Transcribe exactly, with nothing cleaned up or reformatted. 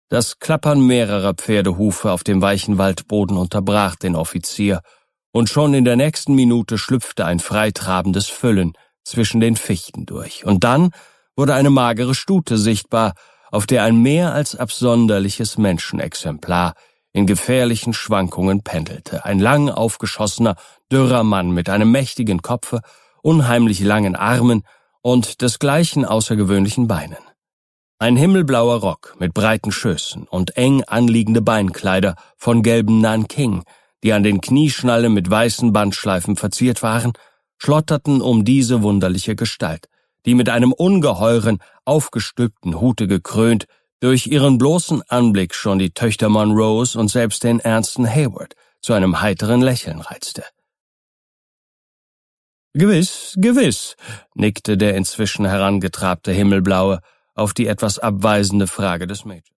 Das Klappern mehrerer Pferdehufe auf dem weichen Waldboden unterbrach den Offizier, und schon in der nächsten Minute schlüpfte ein freitrabendes Füllen zwischen den Fichten durch. Und dann wurde eine magere Stute sichtbar, auf der ein mehr als absonderliches Menschenexemplar in gefährlichen Schwankungen pendelte. Ein lang aufgeschossener, dürrer Mann mit einem mächtigen Kopfe, unheimlich langen Armen und desgleichen außergewöhnlichen Beinen. Ein himmelblauer Rock mit breiten Schößen und eng anliegende Beinkleider von gelbem Nanking, die an den Knieschnallen mit weißen Bandschleifen verziert waren, schlotterten um diese wunderliche Gestalt, die mit einem ungeheuren, aufgestülpten Hute gekrönt, durch ihren bloßen Anblick schon die Töchter Monroes und selbst den ernsten Hayward zu einem heiteren Lächeln reizte. »Gewiss, gewiss«, nickte der inzwischen herangetrabte Himmelblaue auf die etwas abweisende Frage des Mädchens.